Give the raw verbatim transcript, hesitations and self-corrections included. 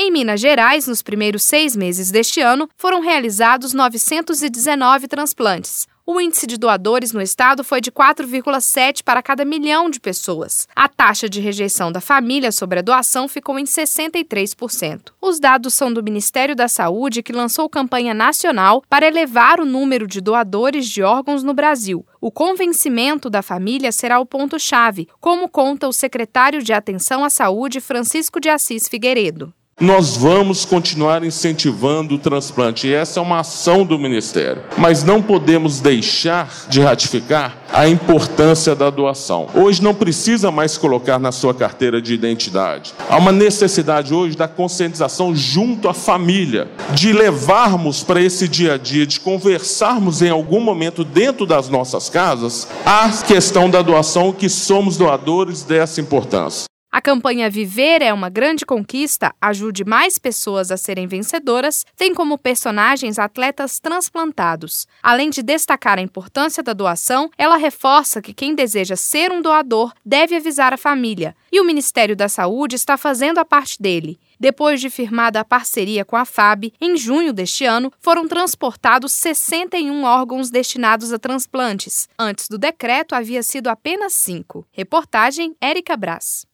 Em Minas Gerais, nos primeiros seis meses deste ano, foram realizados novecentos e dezenove transplantes. O índice de doadores no estado foi de quatro vírgula sete para cada milhão de pessoas. A taxa de rejeição da família sobre a doação ficou em sessenta e três por cento. Os dados são do Ministério da Saúde, que lançou campanha nacional para elevar o número de doadores de órgãos no Brasil. O convencimento da família será o ponto-chave, como conta o secretário de Atenção à Saúde, Francisco de Assis Figueiredo. Nós vamos continuar incentivando o transplante, e essa é uma ação do Ministério. Mas não podemos deixar de ratificar a importância da doação. Hoje não precisa mais colocar na sua carteira de identidade. Há uma necessidade hoje da conscientização junto à família, de levarmos para esse dia a dia, de conversarmos em algum momento dentro das nossas casas a questão da doação, que somos doadores dessa importância. A campanha Viver é uma grande conquista, ajude mais pessoas a serem vencedoras, tem como personagens atletas transplantados. Além de destacar a importância da doação, ela reforça que quem deseja ser um doador deve avisar a família. E o Ministério da Saúde está fazendo a parte dele. Depois de firmada a parceria com a F A B, em junho deste ano, foram transportados sessenta e um órgãos destinados a transplantes. Antes do decreto, havia sido apenas cinco. Reportagem Érica Brás.